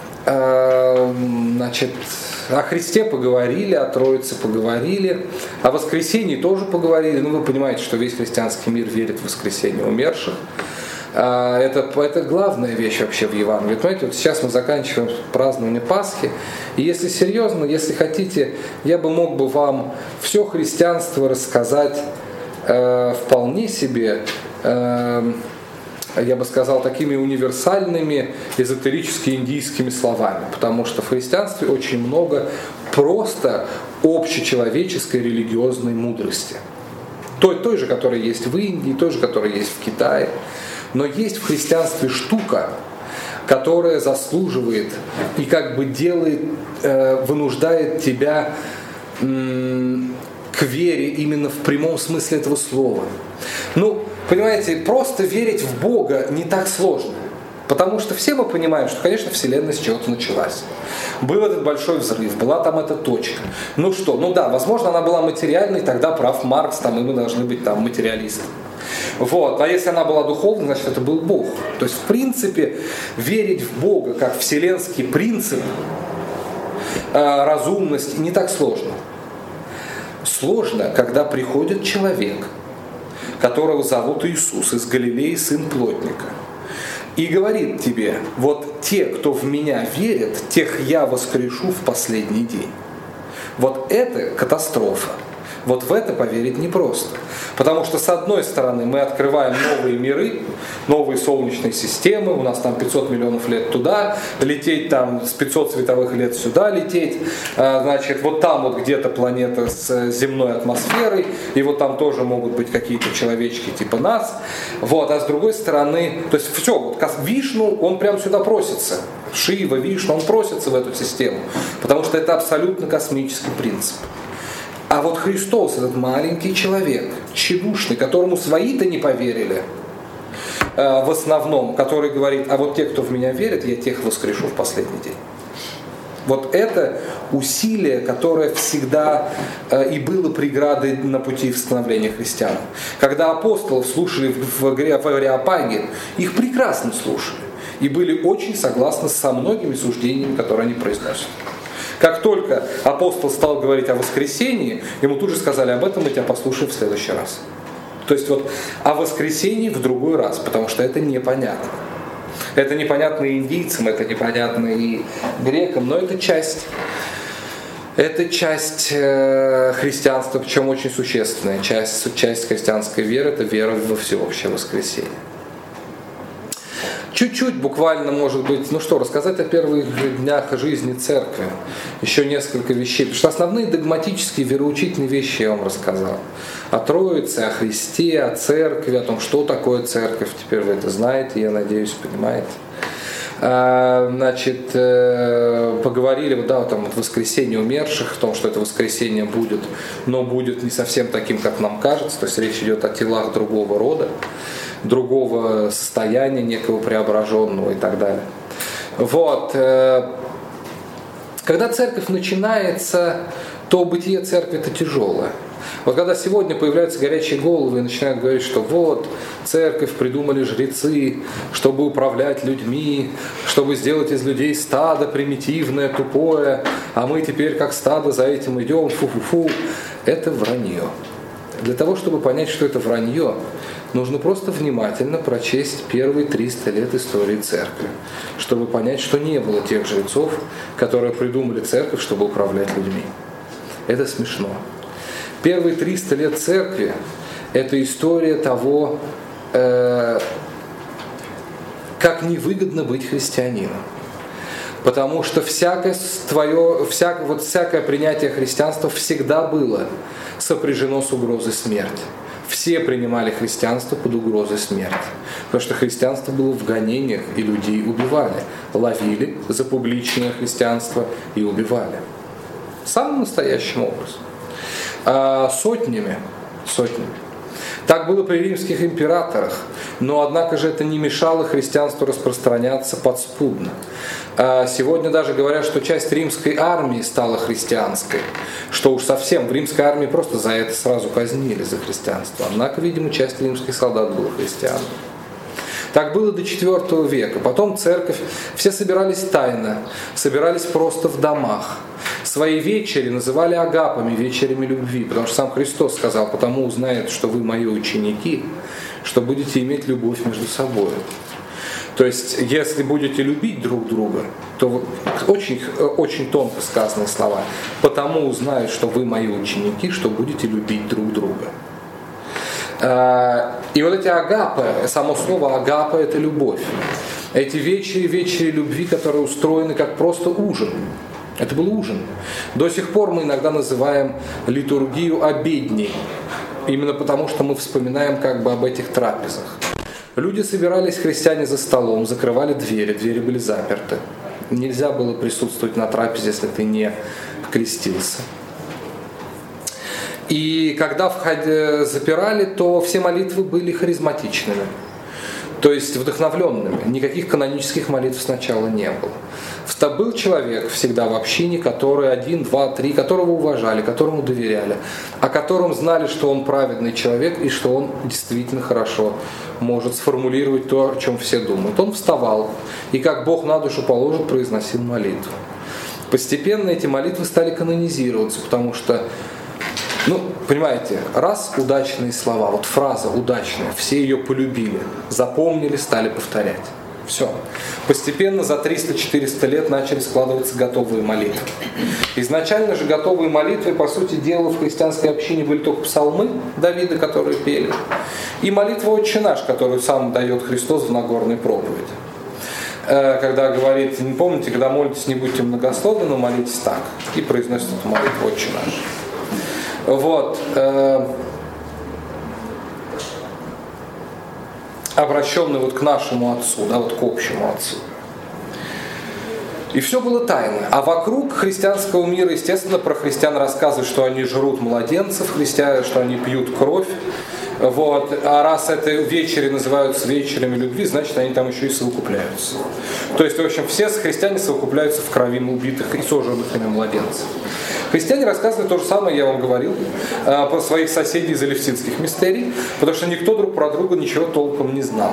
Значит, о Христе поговорили, о Троице поговорили, о воскресении тоже поговорили. Ну, вы понимаете, что весь христианский мир верит в воскресение умерших. Это главная вещь вообще в Евангелии. Понимаете, вот сейчас мы заканчиваем празднование Пасхи. И если серьезно, если хотите, я мог бы вам все христианство рассказать вполне себе, я бы сказал, такими универсальными эзотерически индийскими словами, потому что в христианстве очень много просто общечеловеческой религиозной мудрости. Той же, которая есть в Индии, той же, которая есть в Китае. Но есть в христианстве штука, которая заслуживает и как бы делает, вынуждает тебя к вере именно в прямом смысле этого слова. Ну, понимаете, просто верить в Бога не так сложно. Потому что все мы понимаем, что, конечно, Вселенная с чего-то началась. Был этот большой взрыв, была там эта точка. Ну что, ну да, возможно, она была материальной, тогда прав Маркс, там, и мы должны быть там материалистами. Вот. А если она была духовной, значит, это был Бог. То есть, в принципе, верить в Бога как вселенский принцип, разумность, не так сложно. Сложно, когда приходит человек, которого зовут Иисус, из Галилеи, сын плотника, и говорит тебе, вот те, кто в меня верит, тех я воскрешу в последний день. Вот это катастрофа. Вот в это поверить непросто. Потому что с одной стороны мы открываем новые миры, новые солнечные системы, у нас там 500 миллионов лет туда лететь, там с 500 световых лет сюда лететь, значит, вот там вот где-то планета с земной атмосферой, и вот там тоже могут быть какие-то человечки типа нас. Вот, а с другой стороны, то есть все, вот Вишну, он прям сюда просится. Шива, Вишну, он просится в эту систему, потому что это абсолютно космический принцип. А вот Христос, этот маленький человек, тщедушный, которому свои-то не поверили, в основном, который говорит, а вот те, кто в меня верит, я тех воскрешу в последний день. Вот это усилие, которое всегда и было преградой на пути становления христиан. Когда апостолов слушали в Ареопаге, их прекрасно слушали и были очень согласны со многими суждениями, которые они произносят. Как только апостол стал говорить о воскресении, ему тут же сказали, об этом мы тебя послушаем в следующий раз. То есть вот о воскресении в другой раз, потому что это непонятно. Это непонятно и индийцам, это непонятно и грекам, но это часть христианства, причем очень существенная. Часть христианской веры – это вера во всеобщее воскресение. Чуть-чуть буквально, может быть, рассказать о первых днях жизни церкви. Еще несколько вещей. Потому что основные догматические вероучительные вещи я вам рассказал. О Троице, о Христе, о церкви, о том, что такое церковь. Теперь вы это знаете, я надеюсь, понимаете. Значит, поговорили вот о воскресении умерших, о том, что это воскресение будет, но будет не совсем таким, как нам кажется. То есть речь идет о телах другого рода, другого состояния, некого преображенного и так далее. Вот. Когда церковь начинается, то бытие церкви это тяжелое. Вот когда сегодня появляются горячие головы и начинают говорить, что вот церковь придумали жрецы, чтобы управлять людьми, чтобы сделать из людей стадо примитивное, тупое, а мы теперь как стадо за этим идем, фу-фу-фу. Это вранье. Для того, чтобы понять, что это вранье, нужно просто внимательно прочесть первые 300 лет истории церкви, чтобы понять, что не было тех жрецов, которые придумали церковь, чтобы управлять людьми. Это смешно. Первые 300 лет церкви – это история того, как невыгодно быть христианином. Потому что всякое принятие христианства всегда было сопряжено с угрозой смерти. Все принимали христианство под угрозой смерти. Потому что христианство было в гонениях, и людей убивали. Ловили за публичное христианство и убивали. Самым настоящим образом. Сотнями. Так было при римских императорах, но однако же это не мешало христианству распространяться подспудно. Сегодня даже говорят, что часть римской армии стала христианской, что уж совсем в римской армии просто за это сразу казнили, за христианство. Однако, видимо, часть римских солдат была христианами. Так было до IV века. Потом церковь, все собирались тайно, собирались просто в домах. Свои вечери называли агапами, вечерями любви, потому что сам Христос сказал: потому узнают, что вы мои ученики, что будете иметь любовь между собой. То есть, если будете любить друг друга, то очень, очень тонко сказанные слова. Потому узнают, что вы мои ученики, что будете любить друг друга. И вот эти агапы, само слово агапа – это любовь. Эти вечери любви, которые устроены как просто ужин. Это был ужин. До сих пор мы иногда называем литургию обедней. Именно потому, что мы вспоминаем об этих трапезах. Люди собирались, христиане, за столом, закрывали двери были заперты. Нельзя было присутствовать на трапезе, если ты не крестился. И когда запирали, то все молитвы были харизматичными, то есть вдохновленными. Никаких канонических молитв сначала не было. Был человек всегда в общине, который 1, 2, 3, которого уважали, которому доверяли, о котором знали, что он праведный человек и что он действительно хорошо может сформулировать то, о чем все думают. Он вставал и, как Бог на душу положит, произносил молитву. Постепенно эти молитвы стали канонизироваться, потому что, понимаете, раз удачные слова, вот фраза удачная, все ее полюбили, запомнили, стали повторять. Все. Постепенно за 300-400 лет начали складываться готовые молитвы. Изначально же готовые молитвы, по сути дела, в христианской общине были только псалмы Давида, которые пели, и молитва «Отче наш», которую сам дает Христос в Нагорной проповеди. Когда говорит, не помните, когда молитесь, не будьте многословны, но молитесь так. И произносит эту молитву «Отче наш». Вот. Обращенный к нашему Отцу, к общему Отцу. И все было тайно. А вокруг христианского мира, естественно, про христиан рассказывают, что они жрут младенцев, что они пьют кровь. Вот. А раз это вечери называются вечерями любви, значит, они там еще и совокупляются. То есть, в общем, все христиане совокупляются в крови убитых и сожранных ими младенцев. Христиане рассказывают то же самое, я вам говорил, про своих соседей из Алевтинских мистерий, потому что никто друг про друга ничего толком не знал.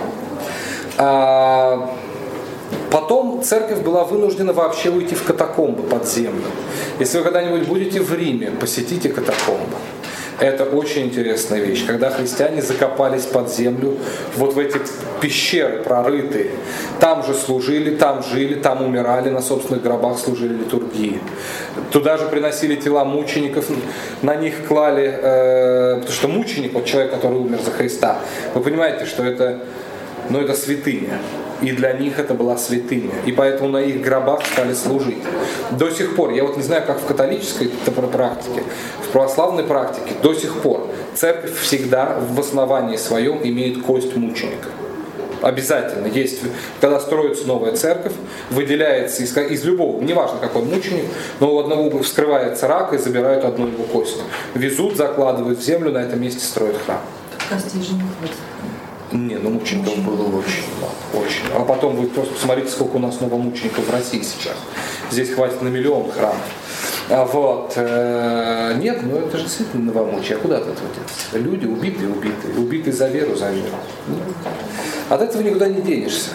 Потом церковь была вынуждена вообще уйти в катакомбы под землю. Если вы когда-нибудь будете в Риме, посетите катакомбы. Это очень интересная вещь, когда христиане закопались под землю, вот в эти пещеры прорытые. Там же служили, там жили, там умирали, на собственных гробах служили литургии. Туда же приносили тела мучеников, на них клали, потому что мученик, вот человек, который умер за Христа, вы понимаете, что это святыня. И для них это была святыня. И поэтому на их гробах стали служить. До сих пор, я не знаю, как в католической практике, в православной практике, до сих пор церковь всегда в основании своем имеет кость мученика. Обязательно. Есть, когда строится новая церковь, выделяется из любого, неважно какой мученик, но у одного вскрывается рак и забирают одну его кость. Везут, закладывают в землю, на этом месте строят храм. Костей же не хватит. Не, ну мучеников было очень мало, очень. А потом вы просто посмотрите, сколько у нас новомучеников в России сейчас. Здесь хватит на 1 миллион храмов. Вот. Нет, ну это же действительно новомучие. А куда от этого деться? Люди убитые за веру, за веру. От этого никуда не денешься.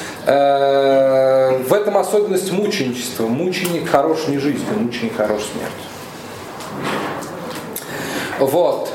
В этом особенность мученичества. Мученик хорош не жизнью, мученик хорош смертью. Вот.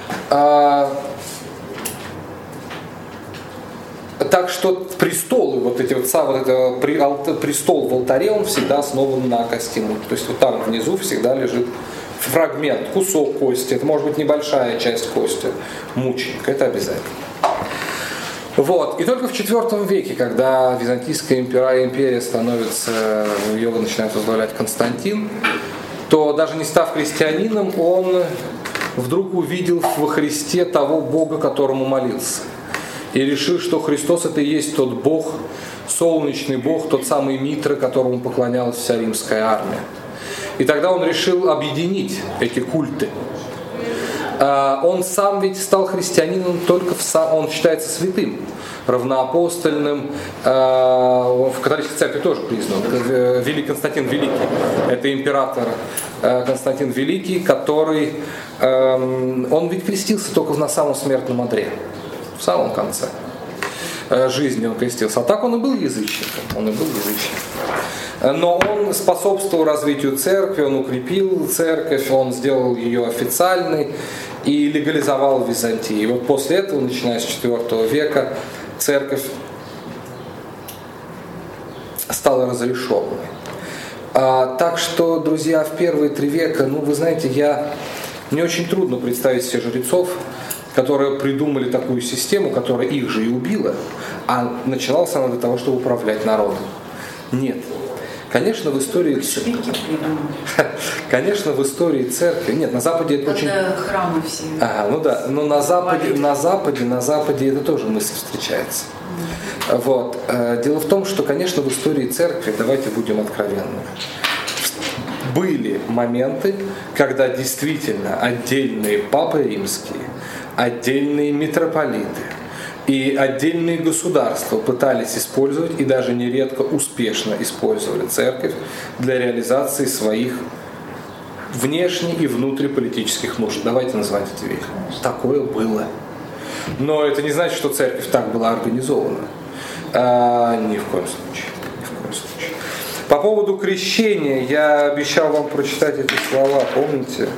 Так что престолы, вот эти вот, престол в алтаре, он всегда основан на кости мученика. То есть вот там внизу всегда лежит фрагмент, кусок кости. Это может быть небольшая часть кости мученика. Это обязательно. Вот. И только в IV веке, когда Византийская империя становится, ее начинает возглавлять Константин, то даже не став христианином, он вдруг увидел во Христе того Бога, которому молился. И решил, что Христос это и есть тот Бог, солнечный Бог, тот самый Митра, которому поклонялась вся римская армия. И тогда он решил объединить эти культы. Он сам ведь стал христианином только он считается святым, равноапостольным, в католической церкви тоже признан. Константин Великий, это император Константин Великий, который, он ведь крестился только на самом смертном одре. В самом конце жизни он крестился. А так он и был язычником. Но он способствовал развитию церкви, он укрепил церковь, он сделал ее официальной и легализовал в Византии. И вот после этого, начиная с IV века, церковь стала разрешенной. Так что, друзья, в первые 3 века, вы знаете, мне очень трудно представить себе жрецов, которые придумали такую систему, которая их же и убила, а начиналась она для того, чтобы управлять народом. Нет. Конечно, в истории церкви. Нет, на Западе это очень. Храмы все. Ну да, но на Западе это тоже мысль встречается. Вот. Дело в том, что, конечно, в истории церкви, давайте будем откровенны, были моменты, когда действительно отдельные папы римские, отдельные митрополиты и отдельные государства пытались использовать и даже нередко успешно использовали церковь для реализации своих внешне- и внутриполитических нужд. Давайте называть эти вещи. Такое было. Но это не значит, что церковь так была организована. Ни в коем случае. По поводу крещения я обещал вам прочитать эти слова, помните?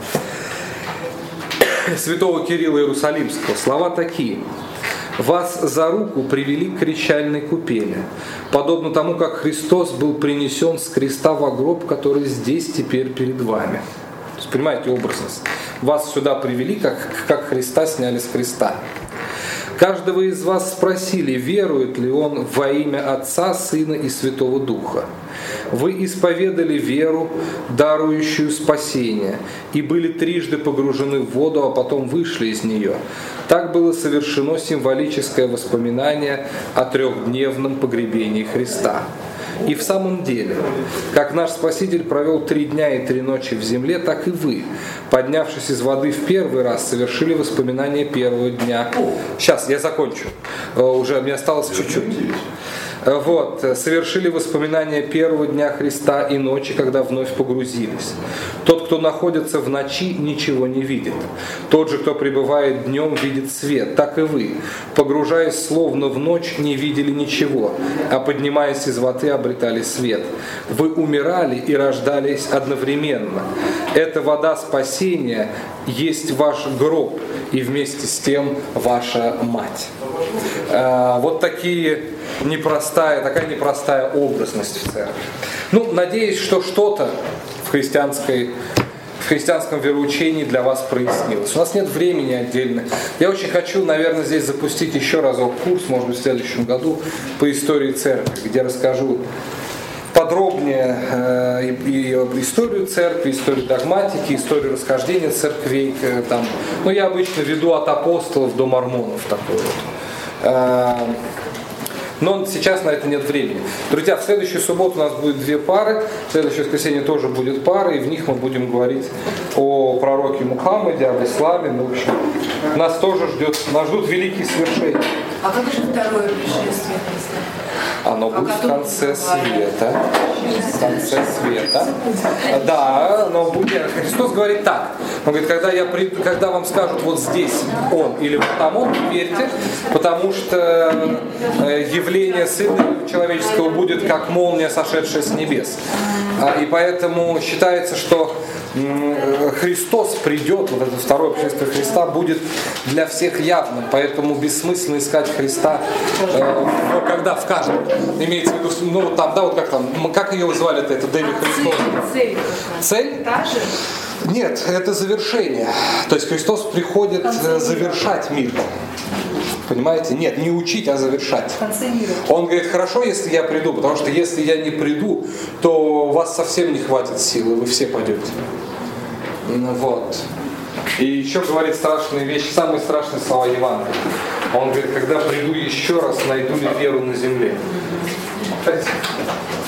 Святого Кирилла Иерусалимского. Слова такие. «Вас за руку привели к крещальной купели, подобно тому, как Христос был принесен с креста во гроб, который здесь теперь перед вами». То есть, понимаете образность? Вас сюда привели, как Христа сняли с креста. «Каждого из вас спросили, верует ли он во имя Отца, Сына и Святого Духа. Вы исповедали веру, дарующую спасение, и были трижды погружены в воду, а потом вышли из нее. Так было совершено символическое воспоминание о 3-дневном погребении Христа. И в самом деле, как наш Спаситель провел 3 дня и 3 ночи в земле, так и вы, поднявшись из воды в первый раз, совершили воспоминание первого дня». Сейчас, я закончу. Уже мне осталось чуть-чуть. Вот, совершили воспоминания первого дня Христа и ночи, когда вновь погрузились. Тот, кто находится в ночи, ничего не видит. Тот же, кто пребывает днем, видит свет. Так и вы, погружаясь словно в ночь, не видели ничего, а поднимаясь из воды, обретали свет. Вы умирали и рождались одновременно. Эта вода спасения есть ваш гроб и вместе с тем ваша мать. Вот такая непростая образность в церкви. Надеюсь, что что-то в христианском вероучении для вас прояснилось. У нас нет времени отдельно. Я очень хочу, наверное, здесь запустить еще разок курс, может быть, в следующем году, по истории церкви, где расскажу подробнее и историю церкви, историю догматики, историю расхождения церквей. Я обычно веду от апостолов до мормонов такой вот. Но сейчас на это нет времени. Друзья, в следующую субботу у нас будет 2 пары, в следующее воскресенье тоже будет пара, и в них мы будем говорить о пророке Мухаммаде, об исламе. Ну, в общем, нас ждут великие свершения. А как же второе пришествие Христа? Оно будет в конце света. В конце света. Да, но будет. Христос говорит так. Он говорит, когда вам скажут вот здесь Он или вот там Он, верьте, потому что явление Сына Человеческого будет как молния, сошедшая с небес. И поэтому считается, что Христос придет, вот это второе пришествие Христа будет для всех явным, поэтому бессмысленно искать Христа, когда в каждом, имеется в виду, ну вот там, да, вот как ее звали-то, это Дэви Христос? Цель? Та же? Нет, это завершение. То есть Христос приходит завершать мир. Понимаете? Нет, не учить, а завершать. Он говорит, хорошо, если я приду, потому что если я не приду, то у вас совсем не хватит силы, вы все пойдете. Вот. И еще говорит страшные вещи, самые страшные слова Евангелия. Он говорит, когда приду еще раз, найду ли веру на земле.